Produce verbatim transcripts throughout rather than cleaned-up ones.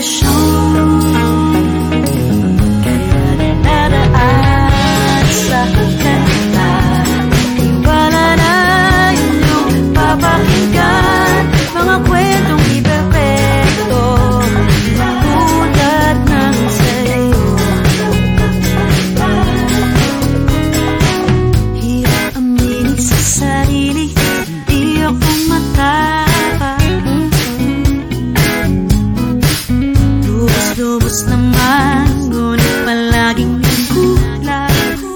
emosyon, kaya dinadaan sa kanta. Tiwala na inyong papakinggan mga kwentong di perpekto, tulad ng sa'yo. Hirap aminin sa sarili, hindi ako matapang. Lubos-lubos naman, ngunit palaging kulang.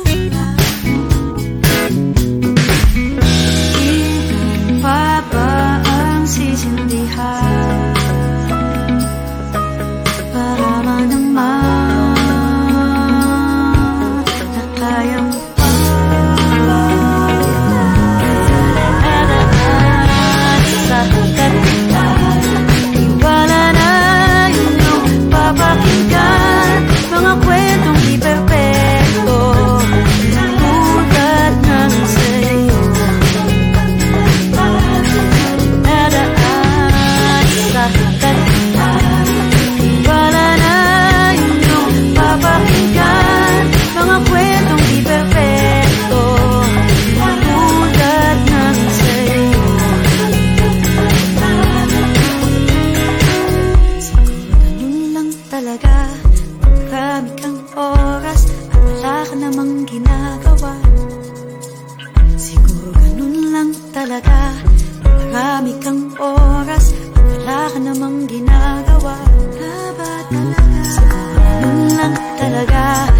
Ilan pa ba ang sisindihan para manaman na kaya mo pa? Dadaan sa kanta, tiwala na inyong papakinggan mga kwentong di perpekto, tulad ng sa'yo. Dadaan sa kanta, tiwala na inyong papakinggan mga kwentong di perpekto, tulad ng sa'yo. Siguro ganun lang talaga, marami kang oras at wala ka namang ginagawa. Siguro ganun lang talaga, marami kang oras at wala ka namang ginagawa. Ba ba talaga? Siguro ganun lang talaga,